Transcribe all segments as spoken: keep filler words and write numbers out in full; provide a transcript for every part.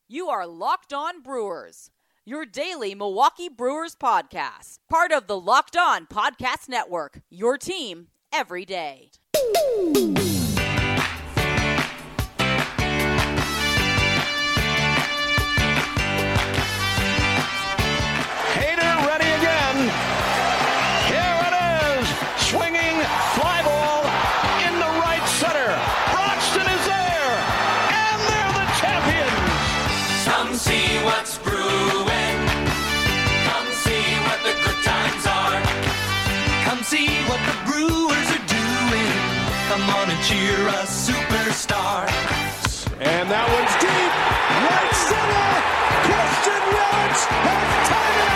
You are Locked On Brewers, your daily Milwaukee Brewers podcast. Part of the Locked On Podcast Network, your team every day. Hader ready again. Here it is. Swinging fly ball into right center. Broxton is there. And they're the champions. Come see what's brewing. Come see what the good times are. Come see what the Brewers are doing. Come on and cheer a superstar. And that one's deep. Right center. Christian Yelich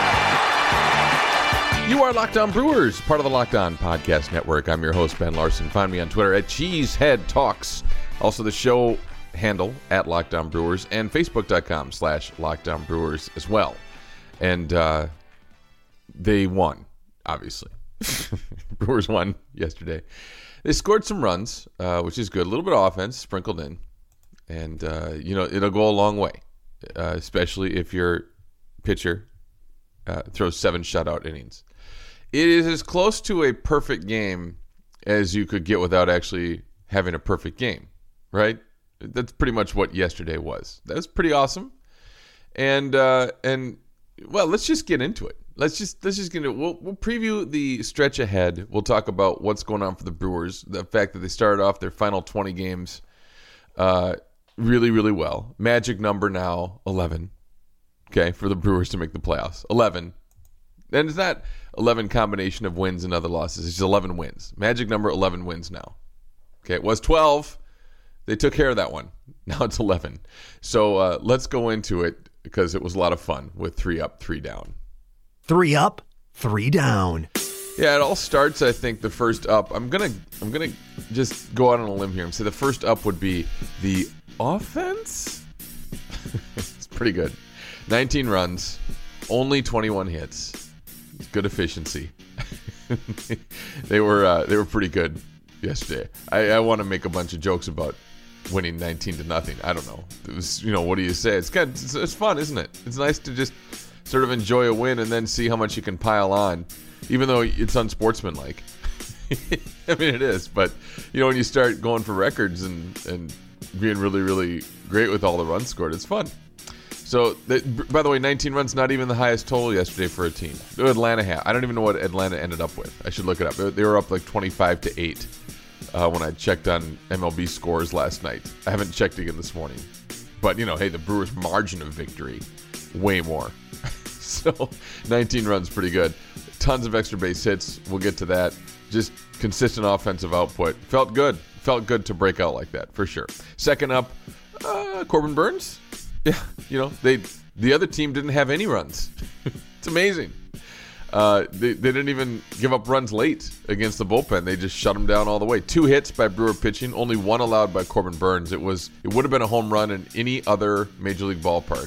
has tied it up. You are Locked On Brewers, part of the Locked On Podcast Network. I'm your host, Ben Larson. Find me on Twitter at Cheesehead Talks. Also, the show handle at Locked On Brewers and Facebook.com slash Locked On Brewers as well. And uh, they won, obviously. Brewers won yesterday. They scored some runs, uh, which is good. A little bit of offense sprinkled in. And, uh, you know, it'll go a long way, uh, especially if your pitcher uh, throws seven shutout innings. It is as close to a perfect game as you could get without actually having a perfect game, right? That's pretty much what yesterday was. That was pretty awesome. And, uh, and well, let's just get into it. Let's just let's just get into it. We'll, we'll preview the stretch ahead. We'll talk about what's going on for the Brewers, the fact that they started off their final twenty games uh, really, really well. Magic number now, eleven, okay, for the Brewers to make the playoffs. eleven. And it's not eleven combination of wins and other losses. It's just eleven wins. Magic number, eleven wins now. Okay, it was twelve. They took care of that one. Now it's eleven. So uh, let's go into it because it was a lot of fun with three up, three down. Three up, three down. Yeah, it all starts, I think, the first up. I'm gonna I'm gonna just go out on a limb here and say the first up would be the offense. It's pretty good. nineteen runs, only twenty-one hits. It's good efficiency. they were uh, they were pretty good yesterday. I, I want to make a bunch of jokes about winning nineteen to nothing. I don't know. It was, you know, what do you say? It's good. It's, it's fun, isn't it? It's nice to just sort of enjoy a win and then see how much you can pile on, even though it's unsportsmanlike. I mean, it is. But, you know, when you start going for records and, and being really, really great with all the runs scored, it's fun. So, they, by the way, nineteen runs, not even the highest total yesterday for a team. Atlanta had. I don't even know what Atlanta ended up with. I should look it up. They were up like twenty-five to eight uh, when I checked on M L B scores last night. I haven't checked again this morning. But, you know, hey, the Brewers' margin of victory, way more. So, nineteen runs, pretty good. Tons of extra base hits. We'll get to that. Just consistent offensive output. Felt good. Felt good to break out like that, for sure. Second up, uh, Corbin Burnes. Yeah, you know, they the other team didn't have any runs. It's amazing. Uh, they, they didn't even give up runs late against the bullpen. They just shut them down all the way. Two hits by Brewer pitching, only one allowed by Corbin Burnes. It was it would have been a home run in any other Major League ballpark,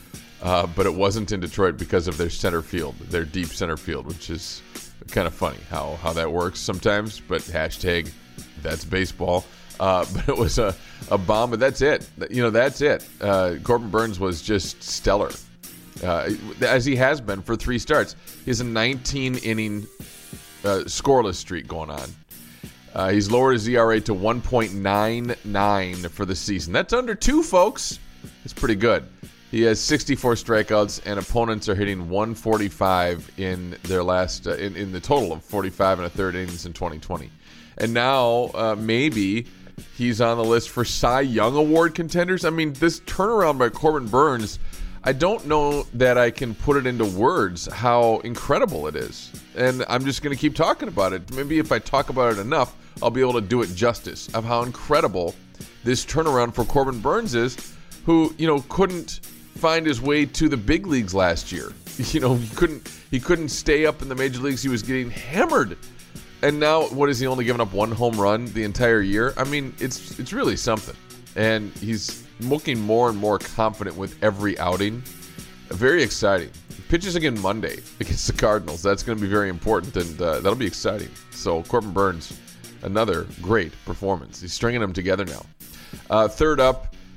uh, but it wasn't in Detroit because of their center field, their deep center field, which is kind of funny how, how that works sometimes, but hashtag that's baseball. Uh, but it was a, a bomb, but that's it. You know, that's it. Uh, Corbin Burnes was just stellar, uh, as he has been for three starts. He has a nineteen-inning uh, scoreless streak going on. Uh, he's lowered his E R A to one point nine nine for the season. That's under two, folks. It's pretty good. He has sixty-four strikeouts, and opponents are hitting one forty-five in their last uh, in, in the total of forty-five and a third innings in twenty twenty. And now uh, maybe he's on the list for Cy Young Award contenders. I mean, this turnaround by Corbin Burnes, I don't know that I can put it into words how incredible it is. And I'm just going to keep talking about it. Maybe if I talk about it enough, I'll be able to do it justice of how incredible this turnaround for Corbin Burnes is, who, you know, couldn't find his way to the big leagues last year. You know, he couldn't he couldn't stay up in the major leagues. He was getting hammered. And now, what is he only given up one home run the entire year? I mean, it's it's really something. And he's looking more and more confident with every outing. Very exciting. Pitches again Monday against the Cardinals. That's going to be very important, and uh, that'll be exciting. So Corbin Burnes, another great performance. He's stringing them together now. Uh, third up,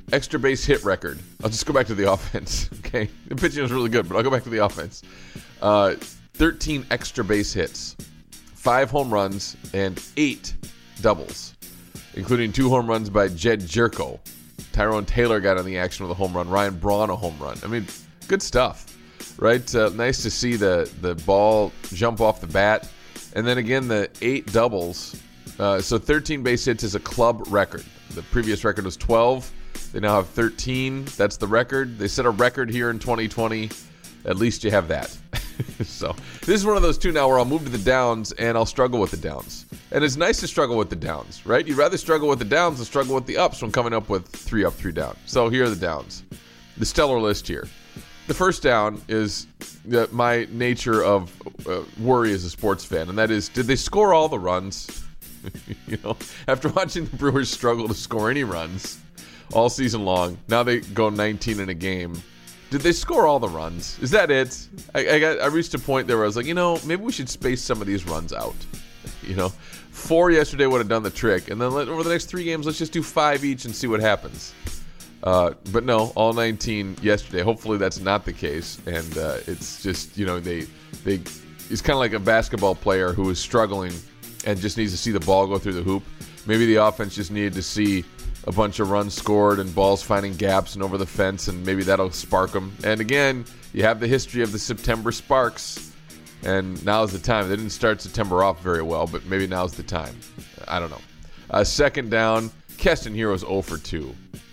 extra base hit record. I'll just go back to the offense, okay? The pitching was really good, but I'll go back to the offense. Uh, thirteen extra base hits, five home runs, and eight doubles, including two home runs by Jed Jerko. Tyrone Taylor got on the action with a home run. Ryan Braun a home run. I mean, good stuff, right? Uh, nice to see the, the ball jump off the bat. And then again, the eight doubles. Uh, so thirteen base hits is a club record. The previous record was twelve. They now have thirteen. That's the record. They set a record here in twenty twenty. At least you have that. So this is one of those two now where I'll move to the downs and I'll struggle with the downs. And it's nice to struggle with the downs, right? You'd rather struggle with the downs than struggle with the ups when coming up with three up, three down. So here are the downs. The stellar list here. The first down is uh, my nature of uh, worry as a sports fan, and that is, did they score all the runs? You know, after watching the Brewers struggle to score any runs all season long, now they go nineteen in a game. Did they score all the runs? Is that it? I, I got I reached a point there where I was like, you know, maybe we should space some of these runs out. You know, four yesterday would have done the trick, and then let, over the next three games, let's just do five each and see what happens. Uh, but no, all nineteen yesterday. Hopefully that's not the case, and uh, it's just, you know, they they it's kind of like a basketball player who is struggling and just needs to see the ball go through the hoop. Maybe the offense just needed to see a bunch of runs scored and balls finding gaps and over the fence, and maybe that'll spark them. And again, you have the history of the September sparks, and now's the time. They didn't start September off very well, but maybe now's the time. I don't know. Uh, second down, Keston Hiura was zero for two.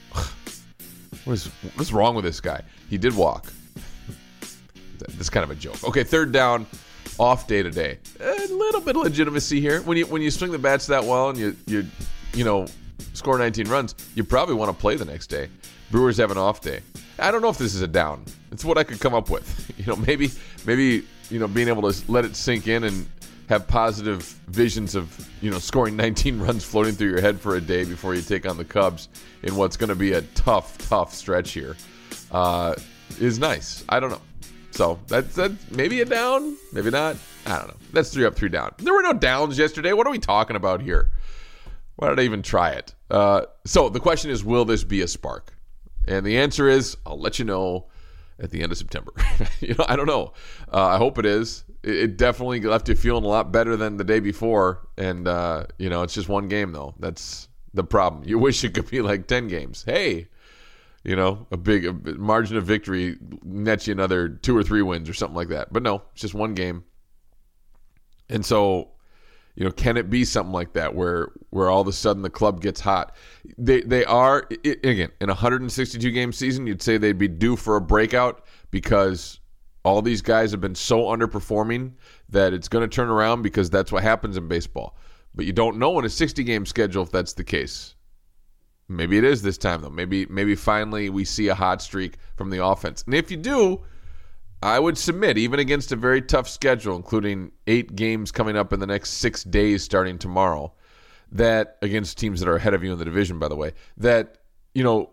What is, what's wrong with this guy? He did walk. That's kind of a joke. Okay, third down, off day today. A little bit of legitimacy here. When you when you swing the bats that well and you you you know score nineteen runs, you probably want to play the next day. Brewers have an off day. I don't know if this is a down. It's what I could come up with. You know, maybe maybe you know being able to let it sink in and have positive visions of, you know, scoring nineteen runs floating through your head for a day before you take on the Cubs in what's going to be a tough, tough stretch here uh, is nice. I don't know. So that's, that's maybe a down, maybe not. I don't know. That's three up, three down. There were no downs yesterday. What are we talking about here? Why did I even try it? Uh, so the question is, will this be a spark? And the answer is, I'll let you know at the end of September. You know, I don't know. Uh, I hope it is. It, it definitely left you feeling a lot better than the day before. And, uh, you know, it's just one game, though. That's the problem. You wish it could be like ten games. Hey, you know, a big a margin of victory nets you another two or three wins or something like that. But no, it's just one game. And so, you know, can it be something like that where where all of a sudden the club gets hot? They they are, it, again, in a one hundred sixty-two game season, you'd say they'd be due for a breakout because all these guys have been so underperforming that it's going to turn around because that's what happens in baseball. But you don't know in a sixty game schedule if that's the case. Maybe it is this time, though. Maybe maybe finally we see a hot streak from the offense. And if you do, I would submit, even against a very tough schedule, including eight games coming up in the next six days starting tomorrow, that against teams that are ahead of you in the division, by the way, that, you know,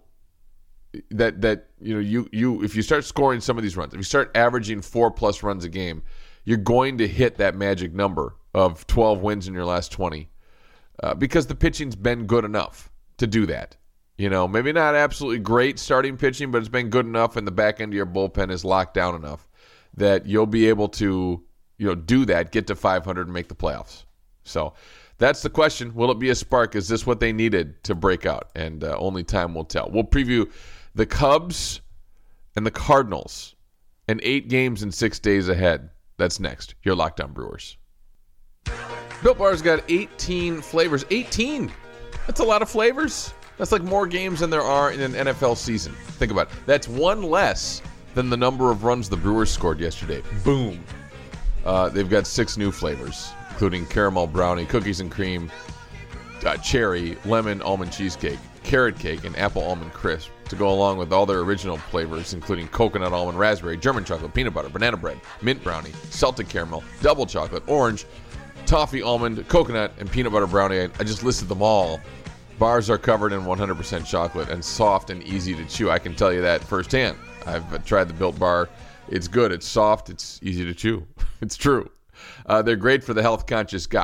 that that you know you you if you start scoring some of these runs, if you start averaging four plus runs a game, you're going to hit that magic number of twelve wins in your last twenty, uh, because the pitching's been good enough to do that. You know, maybe not absolutely great starting pitching, but it's been good enough, and the back end of your bullpen is locked down enough that you'll be able to, you know, do that, get to five hundred and make the playoffs. So that's the question. Will it be a spark? Is this what they needed to break out? And uh, only time will tell. We'll preview the Cubs and the Cardinals and eight games in six days ahead. That's next. You're Locked On Brewers. Built Bar's got eighteen flavors. eighteen! That's a lot of flavors. That's like more games than there are in an N F L season. Think about it. That's one less than the number of runs the Brewers scored yesterday. Boom. Uh, they've got six new flavors, including caramel brownie, cookies and cream, uh, cherry, lemon, almond cheesecake, carrot cake, and apple almond crisp to go along with all their original flavors, including coconut, almond, raspberry, German chocolate, peanut butter, banana bread, mint brownie, salted caramel, double chocolate, orange, toffee, almond, coconut, and peanut butter brownie. I, I just listed them all. Bars are covered in one hundred percent chocolate and soft and easy to chew. I can tell you that firsthand. I've tried the Built Bar. It's good. It's soft. It's easy to chew. It's true. Uh, they're great for the health-conscious guy.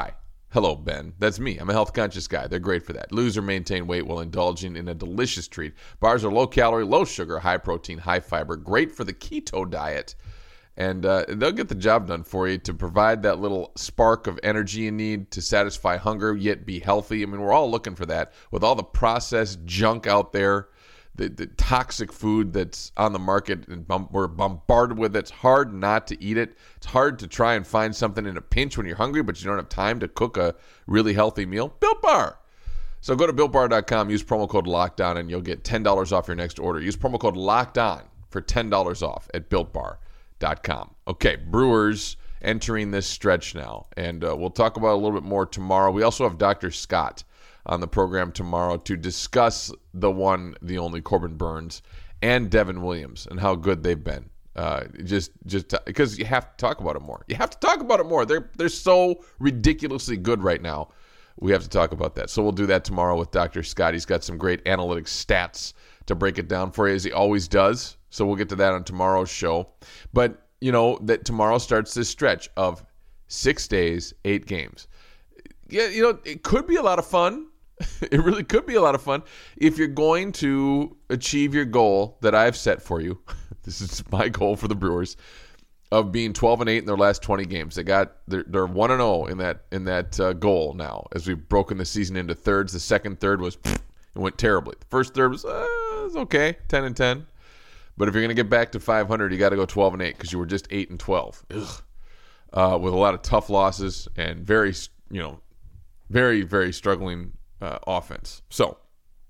Hello, Ben. That's me. I'm a health-conscious guy. They're great for that. Lose or maintain weight while indulging in a delicious treat. Bars are low-calorie, low-sugar, high-protein, high-fiber, great for the keto diet. And uh, they'll get the job done for you to provide that little spark of energy you need to satisfy hunger, yet be healthy. I mean, we're all looking for that. With all the processed junk out there, the, the toxic food that's on the market, and bum- we're bombarded with it. It's hard not to eat it. It's hard to try and find something in a pinch when you're hungry, but you don't have time to cook a really healthy meal. Built Bar. So go to built bar dot com, use promo code LOCKEDON, and you'll get ten dollars off your next order. Use promo code LOCKEDON for ten dollars off at built bar dot com. Okay, Brewers entering this stretch now, and uh, we'll talk about it a little bit more tomorrow. We also have Doctor Scott on the program tomorrow to discuss the one, the only Corbin Burnes and Devin Williams and how good they've been. Uh, just, just because you have to talk about it more. You have to talk about it more. They're they're so ridiculously good right now. We have to talk about that. So we'll do that tomorrow with Doctor Scott. He's got some great analytic stats to break it down for you, as he always does. So we'll get to that on tomorrow's show. But you know that tomorrow starts this stretch of six days, eight games. Yeah, you know it could be a lot of fun. It really could be a lot of fun if you're going to achieve your goal that I've set for you. This is my goal for the Brewers of being twelve and eight in their last twenty games. They got they're, they're one and oh in that in that uh, goal now. As we've broken the season into thirds, the second third was it went terribly. The first third was, uh, was okay, ten and ten. But if you're going to get back to five hundred, you got to go twelve and eight because you were just eight and twelve. Ugh. Uh, with a lot of tough losses and very you know very very struggling Uh, offense. So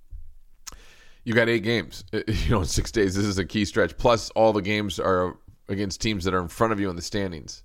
you got eight games, you know, in six days. This is a key stretch. Plus, all the games are against teams that are in front of you in the standings.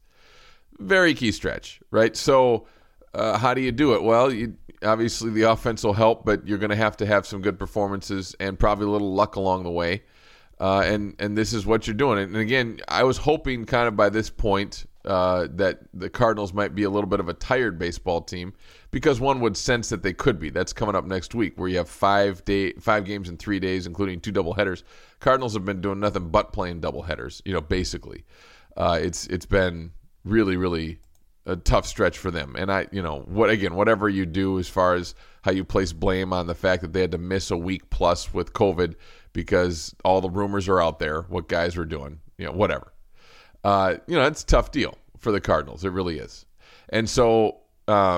Very key stretch, right? So, uh, how do you do it? Well, you, obviously the offense will help, but you're going to have to have some good performances and probably a little luck along the way. Uh, and and this is what you're doing. And again, I was hoping kind of by this point uh, that the Cardinals might be a little bit of a tired baseball team, because one would sense that they could be. That's coming up next week, where you have five day five games in three days, including two doubleheaders. Cardinals have been doing nothing but playing doubleheaders. You know, basically, uh, it's it's been really really a tough stretch for them. And I, you know, what again, whatever you do as far as how you place blame on the fact that they had to miss a week plus with COVID because all the rumors are out there, what guys were doing, you know, whatever. Uh, you know, it's a tough deal for the Cardinals. It really is. And so, uh,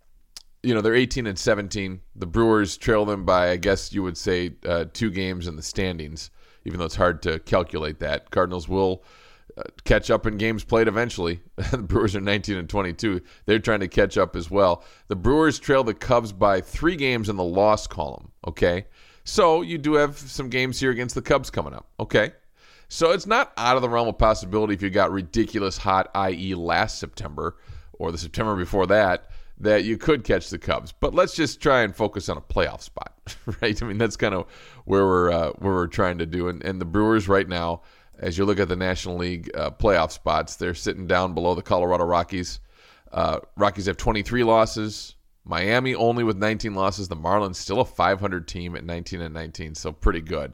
you know, they're eighteen and seventeen. The Brewers trail them by, I guess you would say, uh, two games in the standings, even though it's hard to calculate that. Cardinals will uh, catch up in games played eventually. The Brewers are nineteen and twenty-two. They're trying to catch up as well. The Brewers trail the Cubs by three games in the loss column, okay? So you do have some games here against the Cubs coming up, okay? So it's not out of the realm of possibility if you got ridiculous hot, that is last September or the September before that, that you could catch the Cubs. But let's just try and focus on a playoff spot, right? I mean, that's kind of where we're uh, where we're trying to do. And, and the Brewers right now, as you look at the National League uh, playoff spots, they're sitting down below the Colorado Rockies. Uh, Rockies have twenty-three losses. Miami only with nineteen losses. The Marlins still a five hundred team at nineteen and nineteen, so pretty good.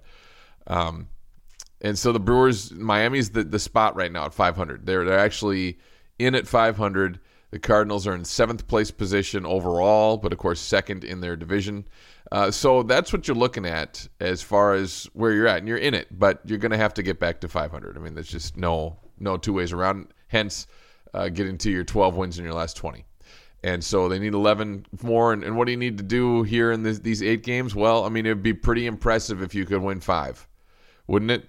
Um, and so the Brewers, Miami's the, the spot right now at five hundred. They're they're actually in at five hundred. The Cardinals are in seventh place position overall, but of course second in their division. Uh, so that's what you're looking at as far as where you're at, and you're in it, but you're going to have to get back to five hundred. I mean, there's just no no two ways around. Hence, uh, getting to your twelve wins in your last twenty. And so they need eleven more. And, and what do you need to do here in this, these eight games? Well, I mean, it would be pretty impressive if you could win five, wouldn't it?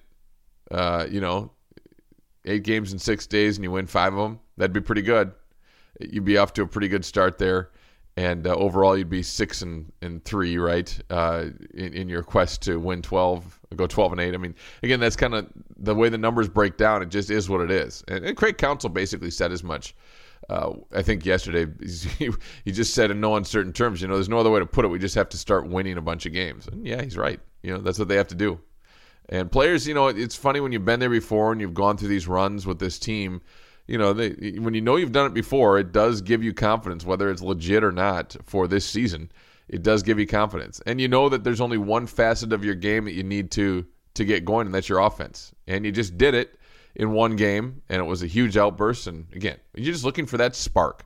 Uh, you know, eight games in six days and you win five of them. That'd be pretty good. You'd be off to a pretty good start there. And uh, overall, you'd be six and, and three, right, uh, in, in your quest to win twelve, go twelve and eight. I mean, again, that's kind of the way the numbers break down. It just is what it is. And, and Craig Counsell basically said as much. Uh, I think yesterday he, he just said in no uncertain terms, you know, there's no other way to put it. We just have to start winning a bunch of games. And yeah, he's right. You know, that's what they have to do. And players, you know, it's funny when you've been there before and you've gone through these runs with this team. You know, they, when you know you've done it before, it does give you confidence, whether it's legit or not for this season. It does give you confidence. And you know that there's only one facet of your game that you need to to get going, and that's your offense. And you just did it in one game, and it was a huge outburst. And again, you're just looking for that spark.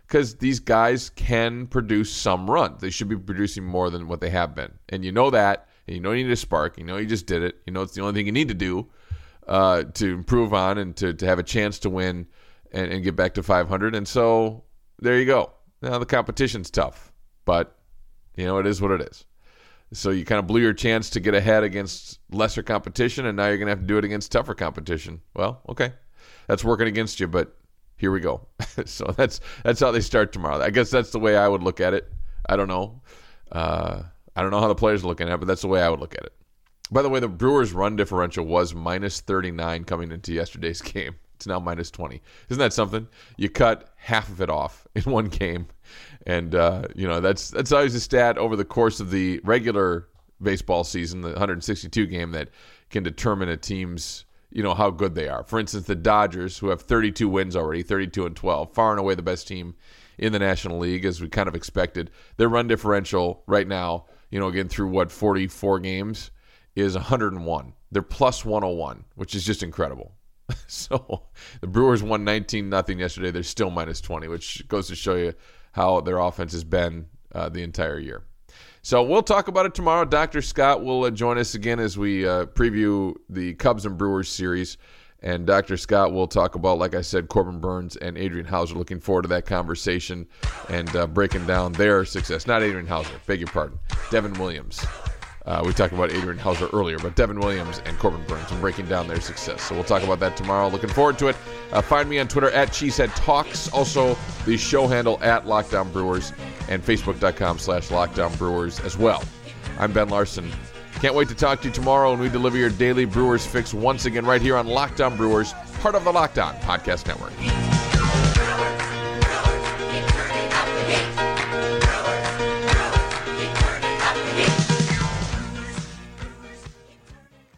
because these guys can produce some runs. They should be producing more than what they have been. And you know that, and you know you need a spark. You know you just did it. You know it's the only thing you need to do uh, to improve on and to, to have a chance to win and, and get back to five hundred. And so there you go. Now the competition's tough, but you know it is what it is. So you kind of blew your chance to get ahead against lesser competition, and now you're going to have to do it against tougher competition. Well, okay. That's working against you, but here we go. So that's that's how they start tomorrow. I guess that's the way I would look at it. I don't know. Uh, I don't know how the players are looking at it, but that's the way I would look at it. By the way, the Brewers' run differential was minus thirty-nine coming into yesterday's game. It's now minus twenty. Isn't that something? You cut half of it off in one game. And, uh, you know, that's that's always a stat over the course of the regular baseball season, the one hundred sixty-two game, that can determine a team's, you know, how good they are. For instance, the Dodgers, who have thirty-two wins already, thirty-two and twelve, far and away the best team in the National League, as we kind of expected. Their run differential right now, you know, again, through what, forty-four games, is one hundred one. They're plus one oh one, which is just incredible. So the Brewers won nineteen nothing yesterday. They're still minus twenty, which goes to show you how their offense has been uh, the entire year. So we'll talk about it tomorrow. Doctor Scott will uh, join us again as we uh, preview the Cubs and Brewers series. And Doctor Scott will talk about, like I said, Corbin Burnes and Adrian Hauser. Looking forward to that conversation and uh, breaking down their success. Not Adrian Hauser, beg your pardon. Devin Williams. Uh, we talked about Adrian Hauser earlier, but Devin Williams and Corbin Burnes and breaking down their success. So we'll talk about that tomorrow. Looking forward to it. Uh, find me on Twitter at CheeseheadTalks. Also, the show handle at Lockdown Brewers and Facebook.com slash Lockdown Brewers as well. I'm Ben Larson. Can't wait to talk to you tomorrow when we deliver your daily Brewers fix once again right here on Lockdown Brewers, part of the Lockdown Podcast Network.